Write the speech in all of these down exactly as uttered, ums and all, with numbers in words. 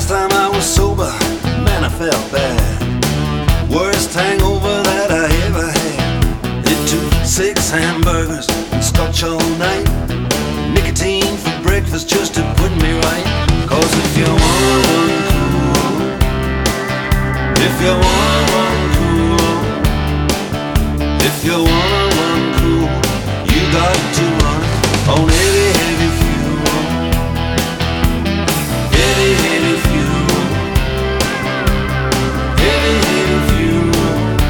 time I was sober, man, I felt bad. Worst hangover that I ever had. It took six hamburgers and scotch all night, nicotine for breakfast just to put me right. Cause if you wanna run cool, if you wanna run cool, if you wanna run cool, you got to run on heavy, heavy fuel. Heavy, heavy fuel. Heavy, heavy fuel.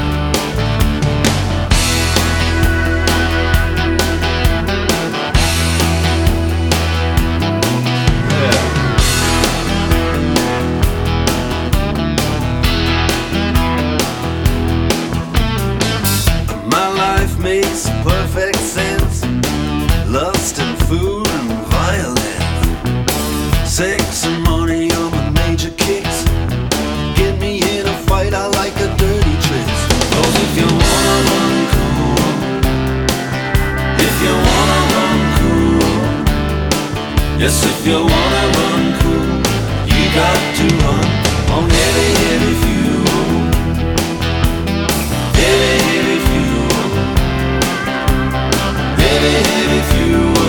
Yeah. My life makes perfect sense. Lust and food and violence, sex and money are my major kicks. Get me in a fight, I like a dirty tricks. Cause if you wanna run cool, if you wanna run cool, yes, if you wanna run cool, you got to run on heavy, heavy fuel. Heavy, heavy fuel. Heavy, heavy fuel.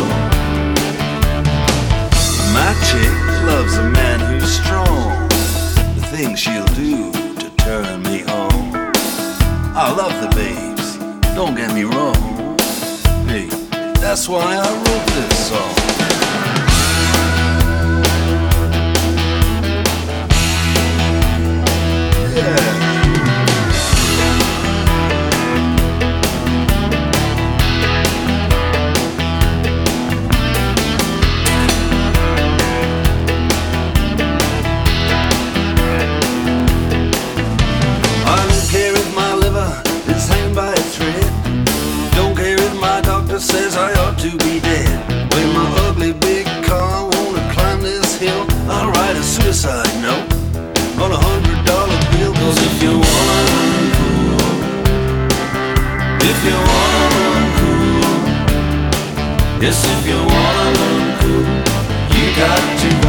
My chick loves a man who's strong, the things she'll do to turn me on. I love the babes, don't get me wrong. Hey, that's why I wrote this song. Yeah. Says I ought to be dead. With my ugly big car, wanna climb this hill. I'll write a suicide note on a hundred dollar bill. Cause if you wanna run cool, if you wanna run cool, yes, if you wanna run cool, you got to